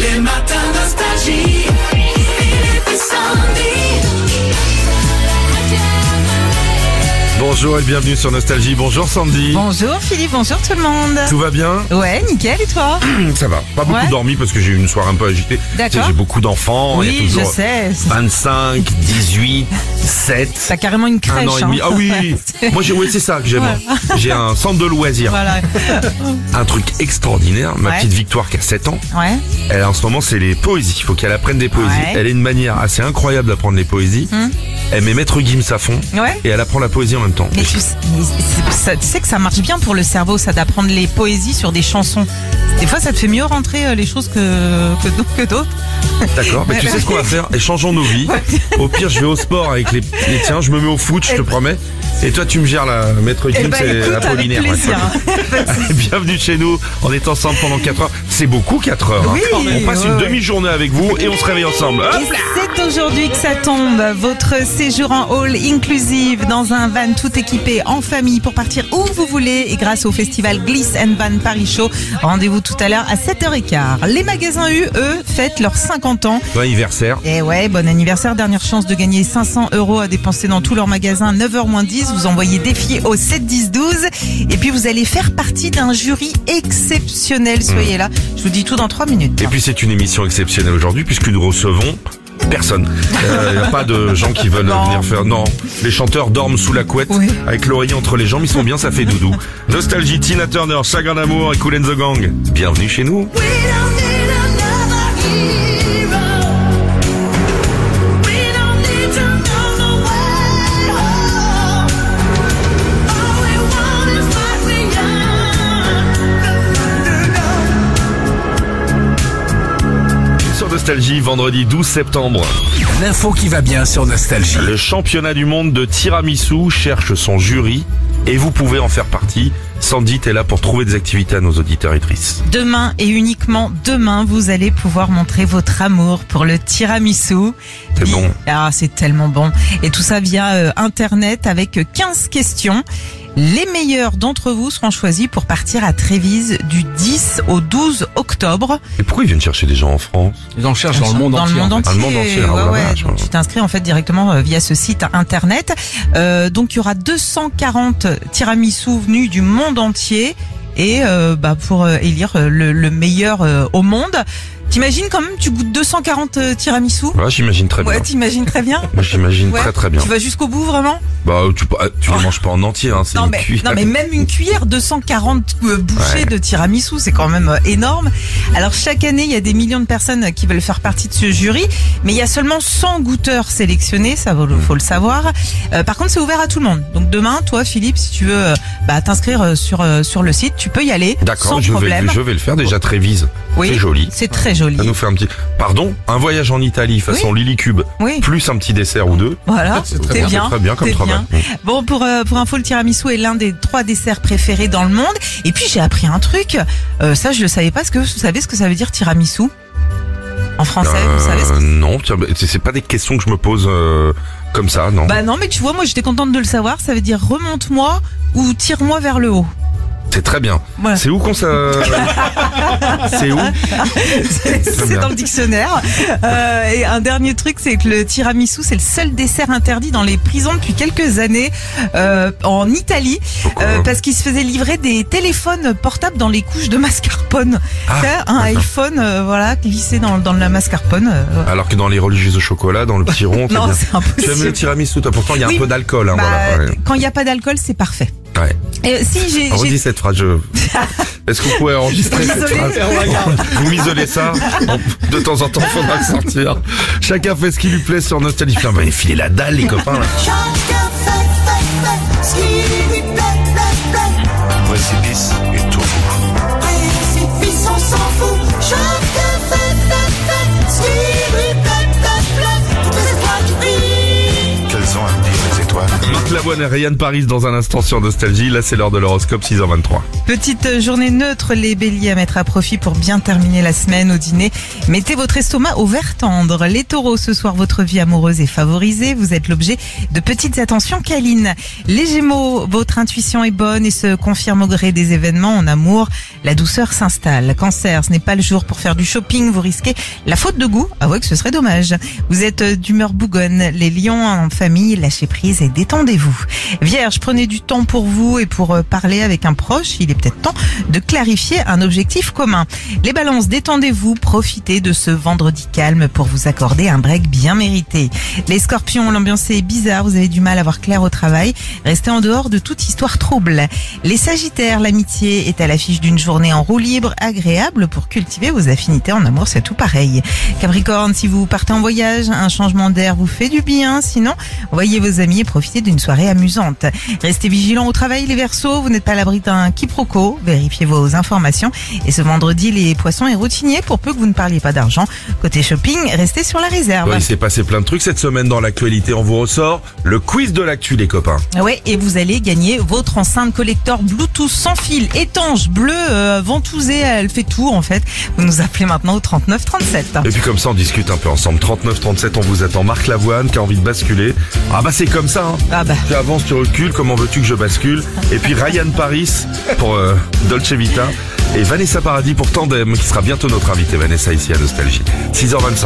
Les matins nostalgie. Philippe et Sandy. Bonjour et bienvenue sur Nostalgie. Bonjour Sandy. Bonjour Philippe, bonjour tout le monde. Tout va bien? Ouais, nickel, et toi? Ça va. Pas beaucoup Ouais. dormi parce que j'ai eu une soirée un peu agitée. D'accord. Tu sais, j'ai beaucoup d'enfants. Il y a Oui, toujours je sais. 25, 18, 7. T'as carrément une crèche. Un an et demi. hein. Ah oui. Moi, c'est ça que j'aime. J'ai un centre de loisirs. Voilà. Un truc extraordinaire. Ma Ouais. petite Victoire qui a 7 ans. Ouais. Elle, en ce moment, c'est les poésies. Il faut qu'elle apprenne des poésies. Ouais. Elle a une manière assez incroyable d'apprendre les poésies. Elle met Maître Gims à fond. Ouais. Et elle apprend la poésie en même temps. Mais tu sais que ça marche bien pour le cerveau, ça, d'apprendre les poésies sur des chansons. Des fois, ça te fait mieux rentrer les choses que d'autres. D'accord, mais tu sais ce qu'on va faire? Échangeons nos vies. Au pire, je vais au sport avec les tiens, je me mets au foot, je te promets. Et toi, tu me gères la Maître Gims et écoute, Apollinaire. avec plaisir. Ouais. Bienvenue chez nous, on est ensemble pendant 4 heures. C'est beaucoup 4 heures. Oui, on passe une ouais. demi-journée avec vous et on se réveille ensemble. Hop Et là. c'est aujourd'hui que ça tombe, votre séjour en hall inclusive dans un van tout équipé en famille pour partir où vous voulez et grâce au festival Gliss & Van Paris Show. Rendez-vous tout à l'heure à 7h15. Les magasins U, eux, fêtent leurs 50 ans. Bon anniversaire. Et ouais, bon anniversaire, dernière chance de gagner 500 € à dépenser dans tous leurs magasins, 9h-10, vous envoyez défi au 7-10-12 et puis vous allez faire partie d'un jury exceptionnel, soyez là, je vous dis tout dans 3 minutes. Et puis c'est une émission exceptionnelle aujourd'hui puisque nous recevons personne. Il n'y a pas de gens qui veulent Non. venir faire... Non, les chanteurs dorment sous la couette Oui. avec l'oreiller entre les jambes, ils sont bien, ça fait doudou. Nostalgie, Tina Turner, Chagrin d'amour et Kool & the Gang. Bienvenue chez nous. We don't need another hero. We don't need to know the way home. All we want is what we got. Sur Nostalgie, vendredi 12 septembre. L'info qui va bien sur Nostalgie. Le championnat du monde de tiramisu cherche son jury et vous pouvez en faire partie. Sandy est là pour trouver des activités à nos auditeurs et auditrices. Demain et uniquement demain, vous allez pouvoir montrer votre amour pour le tiramisu. C'est bon. Ah, c'est tellement bon. Et tout ça via Internet avec 15 questions. Les meilleurs d'entre vous seront choisis pour partir à Trévise du 10 au 12 octobre. Et pourquoi ils viennent chercher des gens en France? Ils en cherchent dans le monde Dans entier. le monde en fait. entier. Ah, le monde entier, ah, Ouais, oh la ouais. vache. Donc, tu t'inscris en fait directement via ce site internet. Donc il y aura 240 tiramisu venus du monde entier et pour élire le meilleur au monde. T'imagines quand même, tu goûtes 240 tiramisu? Ouais, j'imagine très bien. Ouais, t'imagines très bien. Moi, j'imagine Ouais. très bien. Tu vas jusqu'au bout vraiment? Bah, tu les manges pas en entier, hein, c'est Non une mais, cuillère. non mais même une cuillère, 240 bouchées Ouais. de tiramisu, c'est quand même énorme. Alors chaque année, il y a des millions de personnes qui veulent faire partie de ce jury, mais il y a seulement 100 goûteurs sélectionnés, ça faut le savoir. Par contre, c'est ouvert à tout le monde. Donc demain, toi Philippe, si tu veux t'inscrire sur le site, tu peux y aller D'accord, sans je problème. vais le faire. Déjà, Trévise, Oui, c'est joli. c'est très joli. Ça nous fait un petit... Pardon, un voyage en Italie façon Lily Cube, Oui. plus un petit dessert ou deux. Voilà, C'est t'es bien, C'est très bien comme t'es travail. bien. Bon, pour info, le tiramisu est l'un des 3 desserts préférés dans le monde. Et puis j'ai appris un truc, ça je le savais pas. Est-ce que vous savez ce que ça veut dire tiramisu en français? Vous savez ce que... Non, tiens, c'est pas des questions que je me pose comme ça, non. Bah non, mais tu vois, moi j'étais contente de le savoir. Ça veut dire remonte-moi ou tire-moi vers le haut. C'est très bien. Voilà. C'est où qu'on ça... C'est où? C'est bien. dans le dictionnaire. Et un dernier truc, c'est que le tiramisu, c'est le seul dessert interdit dans les prisons depuis quelques années en Italie, parce qu'il se faisait livrer des téléphones portables dans les couches de mascarpone. Ah, Tu sais, un d'accord. iPhone, glissé dans la mascarpone. Alors que dans les religieuses au chocolat, dans le petit rond, Non, bien. c'est Tu aimes le impossible. tiramisu, toi, pourtant il y a Oui. un peu d'alcool, hein, Bah, voilà. Ouais. Quand il n'y a pas d'alcool, c'est parfait. Ouais. Et si j'ai Redis cette phrase. Est-ce que vous pouvez enregistrer cette Désolée. phrase? Vous m'isolez ça. De temps en temps, faudra le sortir. Chacun fait ce qui lui plaît sur Nostalgie. Putain, bah, filez la dalle, les copains, là. Chacun fait ce qui lui plaît. Précipice et tout. Précipice, on s'en fout. Chacun fait ce qui lui plaît. Toutes les étoiles qui brillent. Quelles ont à me dire les étoiles? Marc Lavoine et Ryan Paris dans un instant sur Nostalgie. Là, c'est l'heure de l'horoscope, 6h23. Petite journée neutre, les béliers à mettre à profit pour bien terminer la semaine au dîner. Mettez votre estomac au vert tendre. Les taureaux, ce soir, votre vie amoureuse est favorisée. Vous êtes l'objet de petites attentions câlines. Les gémeaux, votre intuition est bonne et se confirme au gré des événements en amour. La douceur s'installe. Cancer, ce n'est pas le jour pour faire du shopping. Vous risquez la faute de goût. Avouez que ce serait dommage. Vous êtes d'humeur bougonne. Les lions en famille, lâchez prise et détendez-vous. Vierge, prenez du temps pour vous et pour parler avec un proche. Il est peut-être temps de clarifier un objectif commun. Les balances, détendez-vous, profitez de ce vendredi calme pour vous accorder un break bien mérité. Les scorpions, l'ambiance est bizarre, vous avez du mal à voir clair au travail. Restez en dehors de toute histoire trouble. Les sagittaires, l'amitié est à l'affiche d'une journée en roue libre, agréable pour cultiver vos affinités en amour, c'est tout pareil. Capricorne, si vous partez en voyage, un changement d'air vous fait du bien, sinon, voyez vos amis et profitez d'une soirée amusante. Restez vigilants au travail, les Verseaux, vous n'êtes pas à l'abri d'un quiproquo, vérifiez vos informations. Et ce vendredi, les poissons et routiniers, pour peu que vous ne parliez pas d'argent. Côté shopping, restez sur la réserve. Ouais, il s'est passé plein de trucs cette semaine dans l'actualité. On vous ressort le quiz de l'actu, les copains. Ouais, et vous allez gagner votre enceinte collector Bluetooth sans fil, étanche, bleue, ventousée, elle fait tout en fait. Vous nous appelez maintenant au 39 37. Et puis comme ça, on discute un peu ensemble. 39-37, on vous attend. Marc Lavoine qui a envie de basculer. Ah bah c'est comme ça, hein. Ah bah. Tu avances, tu recules, comment veux-tu que je bascule? Et puis Ryan Paris pour Dolce Vita. Et Vanessa Paradis pour Tandem, qui sera bientôt notre invitée, Vanessa, ici à Nostalgie. 6h25.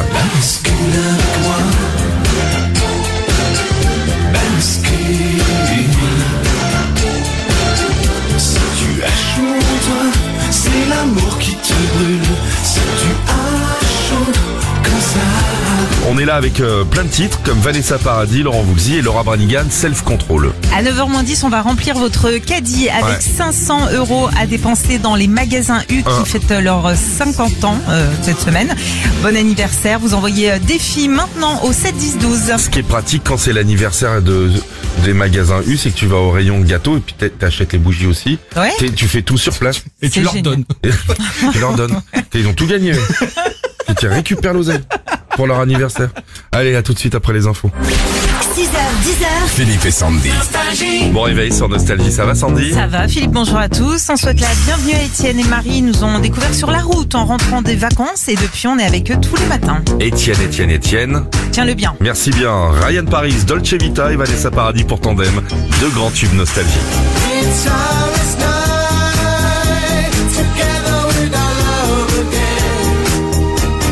Si tu as chaud, toi, c'est l'amour qui te brûle. Si tu as chaud, comme ça. On est là avec plein de titres comme Vanessa Paradis, Laurent Voulzy et Laura Branigan, Self Control. À 9h10, on va remplir votre caddie avec Ouais. 500 € à dépenser dans les magasins U qui fêtent leurs 50 ans cette semaine. Bon anniversaire, vous envoyez défi maintenant au 7 10 12. Ce qui est pratique quand c'est l'anniversaire des magasins U, c'est que tu vas au rayon gâteau et puis t'achètes les bougies aussi. Ouais. Tu fais tout sur place. Et tu C'est leur génial. donnes. Tu leur donnes. Et ils ont tout gagné. Et tu récupères l'oseille pour leur anniversaire. Allez, à tout de suite après les infos. 6h, 10h, Philippe et Sandy. Bon réveil sur Nostalgie, ça va Sandy? Ça va, Philippe, bonjour à tous. On souhaite la bienvenue à Étienne et Marie. Ils nous ont découvert sur la route en rentrant des vacances et depuis on est avec eux tous les matins. Étienne. Tiens-le bien. Merci bien. Ryan Paris, Dolce Vita et Vanessa Paradis pour Tandem. Deux grands tubes Nostalgie. It's our night, together with our love again.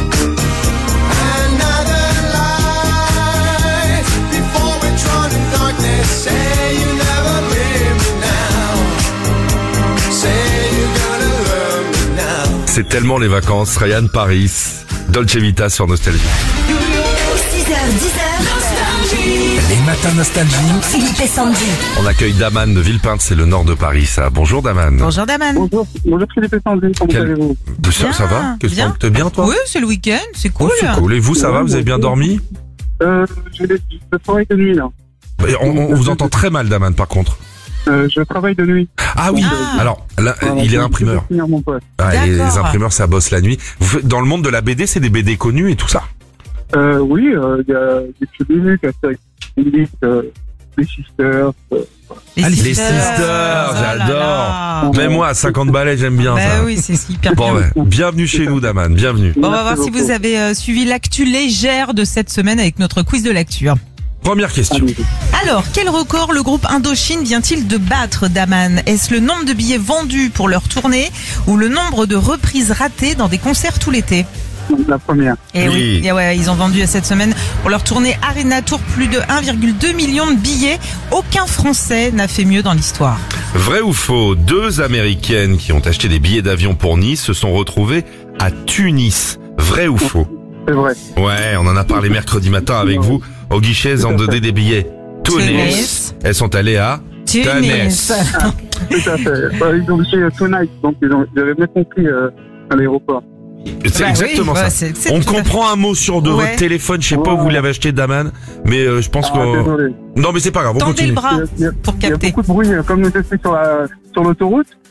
Another life, before we drown in darkness. Say you never leave me now. Say you're gonna love me now. C'est tellement les vacances. Ryan Paris, Dolce Vita sur Nostalgie. 6h, 10h, Les matins Nostalgie. Philippe et Sandy. On accueille Daman de Villepinte, c'est le nord de Paris, ça. Bonjour Daman. Bonjour Daman. Bonjour Philippe et Sandy, comment Quel- allez-vous? Ça va? Qu'est-ce bien. que t'es bien toi? Oui, c'est le week-end, c'est cool. Oh, c'est cool. Et vous, ça va? Vous avez bien dormi? Je travaille de nuit là. On vous entend très mal Daman par contre. Je travaille de nuit. Ah oui, Ah. alors là, Voilà, il est je imprimeur. vais finir mon poste. Ah, les D'accord. imprimeurs, ça bosse la nuit. Dans le monde de la BD, c'est des BD connus et tout ça. Oui, il y a des tribus, les Sisters. Les Ah, les sisters, Sisters, oh là j'adore. là. Même moi, à 50 balais, j'aime bien Bah ça. oui, c'est hyper Bon, bien. ouais. Bienvenue chez nous, Daman. Bienvenue. Bon, on va voir Merci si vous beaucoup. avez suivi l'actu légère de cette semaine avec notre quiz de l'actu. Première question. Allez. Alors, quel record le groupe Indochine vient-il de battre, Daman? Est-ce le nombre de billets vendus pour leur tournée ou le nombre de reprises ratées dans des concerts tout l'été? La première. Eh Oui. oui, ouais, ils ont vendu cette semaine pour leur tournée Arena Tour plus de 1,2 million de billets. Aucun Français n'a fait mieux dans l'histoire. Vrai ou faux? Deux Américaines qui ont acheté des billets d'avion pour Nice se sont retrouvées à Tunis. Vrai ou faux? C'est vrai. Ouais, on en a parlé mercredi matin avec vous. Au guichet, elles ont donné des billets. Tunis. Elles sont allées à Tunis. Tout à fait. Ils ont dit Tonight, donc j'avais bien compris à l'aéroport. C'est Bah exactement oui, ça. ouais, c'est On tout à fait- comprend un mot sur deux. Ouais. Votre téléphone, je sais pas où vous l'avez acheté, Daman, mais je pense que... Désolé. Non, mais c'est pas grave, on Tendez continue. le bras Il y a- pour Il y a capter. beaucoup de bruit, comme nous étions sur l'autoroute.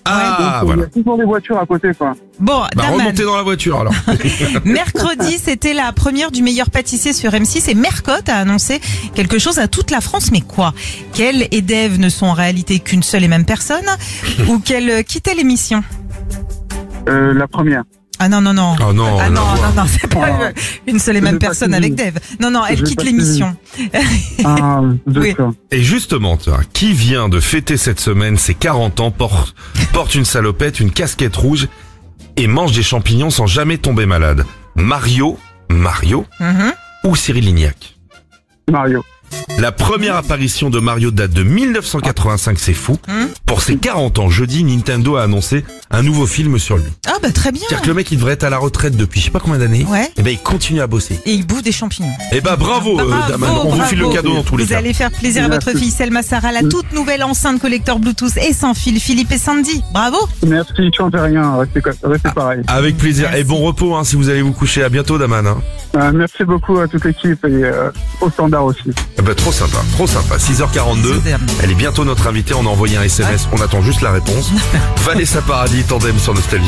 Ah, Donc, il y voilà. a toujours des voitures à côté, quoi. Bon, Bah, Daman, remontez dans la voiture alors. mercredi, c'était la première du meilleur pâtissier sur M6 et Mercotte a annoncé quelque chose à toute la France. Mais quoi? Qu'elle et Dave ne sont en réalité qu'une seule et même personne ou qu'elle quittait l'émission? La première. Ah non, non, non. Oh non, Ah la non, voix. non, non, c'est pas une seule et Je même l'ai pas personne suivi. avec Dave. Non, non, elle Je l'ai quitte pas l'émission. Ah, Oui. d'accord. Et justement, tu vois, qui vient de fêter cette semaine ses 40 ans, porte une salopette, une casquette rouge et mange des champignons sans jamais tomber malade? Mario Mhm. ou Cyril Lignac? Mario. La première apparition de Mario date de 1985, c'est fou. Pour ses 40 ans, jeudi, Nintendo a annoncé un nouveau film sur lui. Ah bah très bien. C'est-à-dire que le mec, il devrait être à la retraite depuis je sais pas combien d'années. Ouais. Et ben, il continue à bosser. Et il bouffe des champignons. Et ben, bravo, Daman. On vous file le bravo. cadeau dans tous les Vous cas. allez faire plaisir à votre Merci. fille Selma Sarah, la toute nouvelle enceinte collector Bluetooth et sans fil Philippe et Sandy. Bravo. Merci, changez rien, restez pareil. Avec plaisir. Merci. Et bon repos, hein, si vous allez vous coucher. À bientôt, Daman, hein. Merci beaucoup à toute l'équipe et au standard aussi. Eh ben, trop sympa, trop sympa. 6h42. Elle est bientôt notre invitée. On a envoyé un SMS. On attend juste la réponse. Vanessa Paradis, Tandem sur Nostalgie.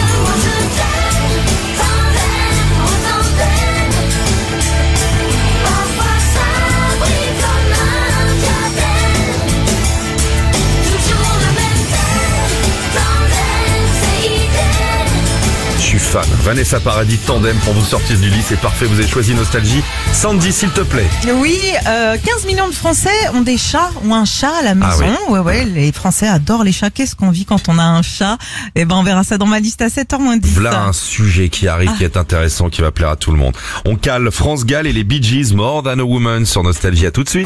Je suis fan. Vanessa Paradis, Tandem pour vous sortir du lit. C'est parfait. Vous avez choisi Nostalgie. Sandy, s'il te plaît. Oui, 15 millions de Français ont des chats ou un chat à la maison. Ah oui. Ouais, les Français adorent les chats. Qu'est-ce qu'on vit quand on a un chat? Eh ben, on verra ça dans ma liste à 7h moins 10. Voilà un sujet qui arrive, qui est intéressant, qui va plaire à tout le monde. On cale France Gall et les Bee Gees, More Than a Woman sur Nostalgie. À tout de suite.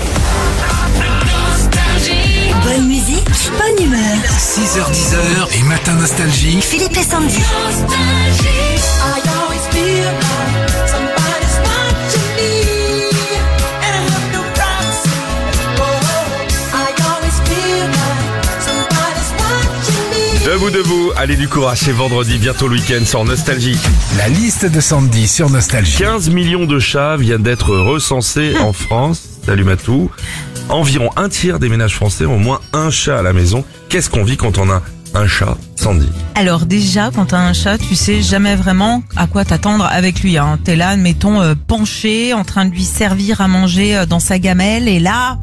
Bonne musique, bonne humeur. 6h10 et Matin Nostalgie. Philippe et Sandy. Debout, allez du courage, c'est vendredi, bientôt le week-end sur Nostalgie. La liste de Sandy sur Nostalgie. 15 millions de chats viennent d'être recensés en France. Salut Matou. Environ un tiers des ménages français ont au moins un chat à la maison. Qu'est-ce qu'on vit quand on a un chat, Sandy? Alors déjà, quand t'as un chat, tu sais jamais vraiment à quoi t'attendre avec lui. Hein. T'es là, admettons, penché, en train de lui servir à manger dans sa gamelle, et là,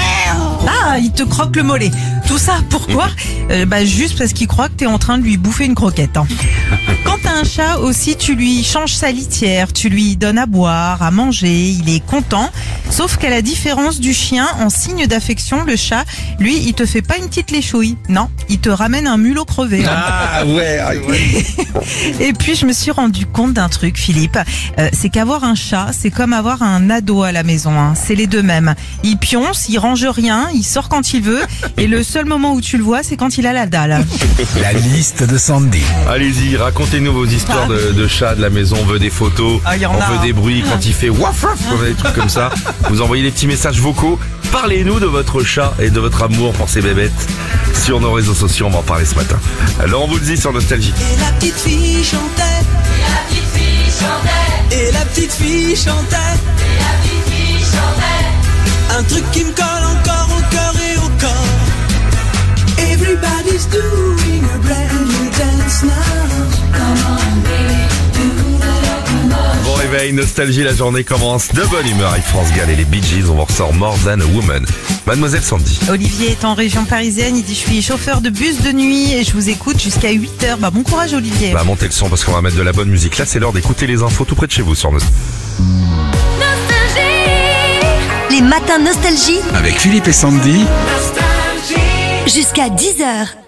il te croque le mollet. Tout ça, pourquoi? Juste parce qu'il croit que t'es en train de lui bouffer une croquette. Hein. Quand t'as un chat aussi, tu lui changes sa litière, tu lui donnes à boire, à manger, il est content. Sauf qu'à la différence du chien, en signe d'affection, le chat, lui, il te fait pas une petite léchouille. Non, il te ramène un mulot crevé. Hein. Ah ouais. Et puis je me suis rendu compte d'un truc, Philippe, c'est qu'avoir un chat, c'est comme avoir un ado à la maison, hein. C'est les deux mêmes. Il pionce, il range rien, il sort quand il veut, et le seul moment où tu le vois, c'est quand il a la dalle. La liste de Sandy. Allez-y, racontez-nous vos histoires de chats de la maison. On veut des photos, Ah, y en on a. veut des bruits quand il fait waf waf, on veut des trucs comme ça. Vous envoyez des petits messages vocaux. Parlez-nous de votre chat et de votre amour pour ces bébêtes sur nos réseaux sociaux. On va en parler ce matin. Alors on vous le dit sur Nostalgie. Et la petite fille chantait. Et la petite fille chantait. Et la petite fille chantait. Et la petite fille chantait. Un truc qui me colle encore au cœur et au corps. Everybody's doing a brand new dance now. Come on, baby, do that. Bon réveil, Nostalgie, la journée commence de bonne humeur avec France Gall et les Bee Gees. On vous ressort More Than a Woman. Mademoiselle Sandy. Olivier est en région parisienne, il dit je suis chauffeur de bus de nuit et je vous écoute jusqu'à 8h. Bon courage Olivier. Bah montez le son parce qu'on va mettre de la bonne musique. Là c'est l'heure d'écouter les infos tout près de chez vous sur Nostalgie. Les matins Nostalgie. Avec Philippe et Sandy. Jusqu'à 10h.